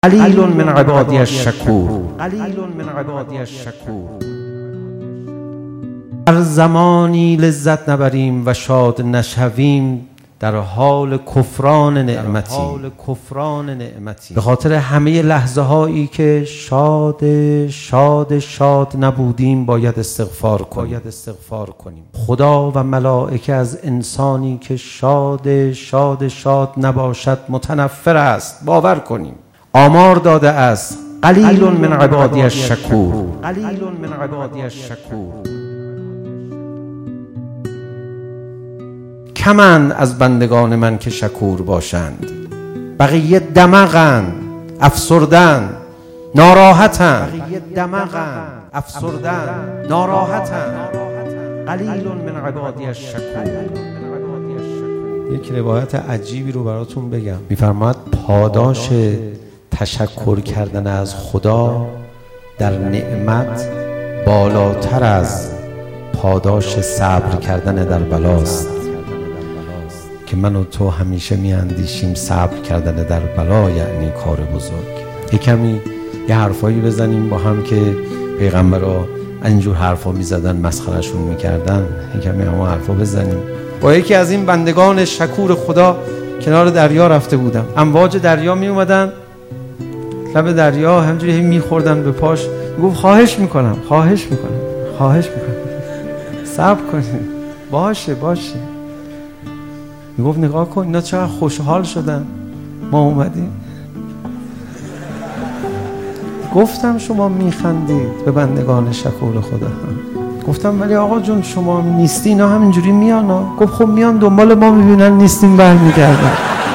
قلیل من عبادی الشکور. قلیل من عبادی الشکور. هر زمانی لذت نبریم و شاد نشویم در حال کفران نعمتی، به خاطر همه لحظه هایی که شاد نبودیم باید استغفار کنیم. خدا و ملائکه از انسانی که شاد نباشد متنفر است. باور کنیم. آمار داده است قلیل من عبادی الشکور. قلیل من عبادی الشکور. کمند از بندگان من که شکور باشند. بقیه دمغند، افسردند، ناراحتند. قلیل من عبادی الشکور. یک روایت عجیبی رو براتون بگم. می‌فرماید پاداش تشکر کردن از خدا در نعمت بالاتر از پاداش صبر کردن در بلاست. که من و تو همیشه میاندیشیم صبر کردن در بلا یعنی کار بزرگ. یه حرفایی بزنیم با هم که پیغمبرها اینجور حرفا میزدن، مسخرهشون میکردن. یه همون حرفا بزنیم. با یکی از این بندگان شکور خدا کنار دریا رفته بودم. امواج دریا می اومدن لب دریا، همجوری میخوردن به پاش. گفت خواهش میکنم صبر کنید. باشه. میگفت نگاه کن اینا چقدر خوشحال شدن ما اومدیم. گفتم شما میخندید به بندگان شکور خدا. گفتم ولی آقا جون شما نیستی اینا همینجوری میان. گفت خب میان دنبال ما میبینن نیستیم برمیگردن.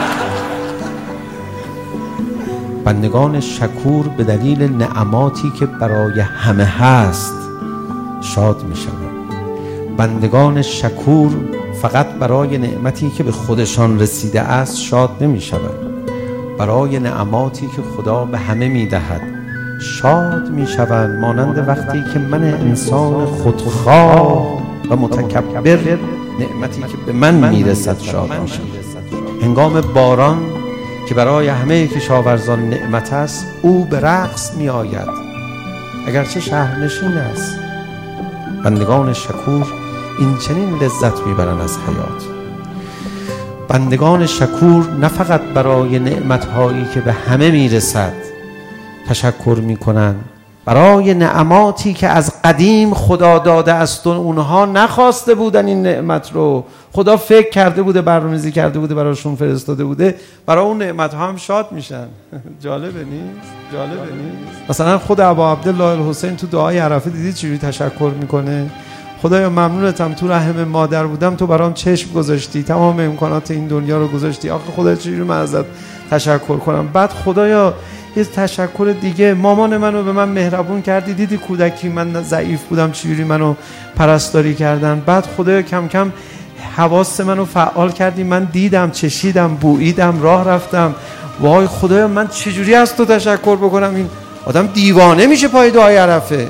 بندگان شکور به دلیل نعماتی که برای همه هست شاد میشوند. بندگان شکور فقط برای نعمتی که به خودشان رسیده است شاد نمیشوند. برای نعماتی که خدا به همه میدهد شاد میشوند. مانند وقتی که من انسان خودخواه و متکبر نعمتی که به من میرسد شاد میشم. هنگام باران که برای همه کشاورزان نعمت است، او به رقص می آید اگرچه شهرنشین است. بندگان شکور این چنین لذت میبرند از حیات. بندگان شکور نه فقط برای نعمتهایی که به همه میرسد تشکر میکنند، برای نعماتی که از قدیم خدا داده است و اونها نخواسته بودن این نعمت رو، خدا فکر کرده بوده، برنامه‌ریزی کرده بوده، براشون فرستاده بوده، برای اون نعمت ها هم شاد میشن. جالبه نیست؟ مثلا خود ابا عبدالله الحسین تو دعای عرفه دیدید چجوری تشکر میکنه؟ خدایا ممنونتم تو رحم مادر بودم، تو برام چشم گذاشتی، تمام امکانات این دنیا رو گذاشتی. آخه خدا چجوری من ازت تشکر کنم؟ بعد خدایا یه تشکر دیگه، مامان منو به من مهربون کردی، دیدی کودکی من ضعیف بودم چجوری منو پرستاری کردن. بعد خدایا کم کم حواس منو فعال کردی، من دیدم، چشیدم، بوییدم، راه رفتم. وای خدایا من چجوری از تو تشکر بکنم؟ این آدم دیوانه میشه پای دعای عرفه.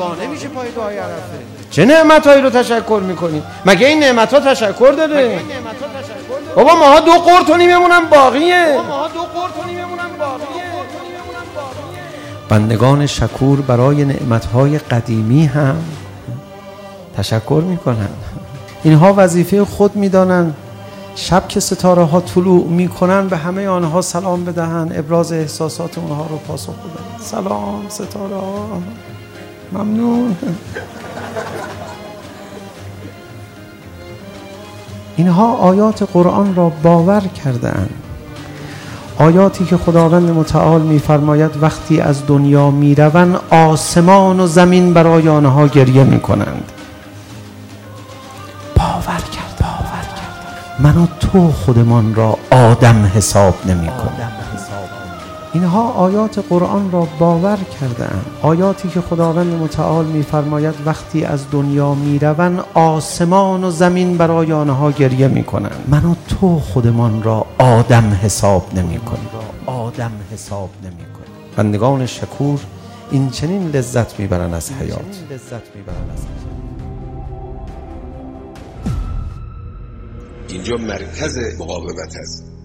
چه نعمتایی رو تشکر میکنی؟ مگه این نعمت‌ها تشکر داره؟ بابا ماها 2 قرط و نیممونم باقیه. بندگان شکور برای نعمت‌های قدیمی هم تشکر میکنن. اینها وظیفه خود میدانن. شب که ستاره ها طلوع میکنن به همه آنها سلام بدهن، ابراز احساسات اونها رو پاسخ بدن. سلام ستاره ها، ممنون. اینها آیات قرآن را باور کردند. آیاتی که خداوند متعال می‌فرماید وقتی از دنیا می‌روند آسمان و زمین برای آنها گریه می‌کنند. باور کرد. من و تو خودمان را آدم حساب نمی‌کنیم. اینها آیات قرآن را باور کردند. آیاتی که خداوند متعال می‌فرماید وقتی از دنیا می‌روند آسمان و زمین برای آنها گریه می‌کنند. من و تو خودمان را آدم حساب نمی‌کنیم. بندگان شکور این چنین لذت می‌برند از حیات. اینجا مرکز مقاومت است.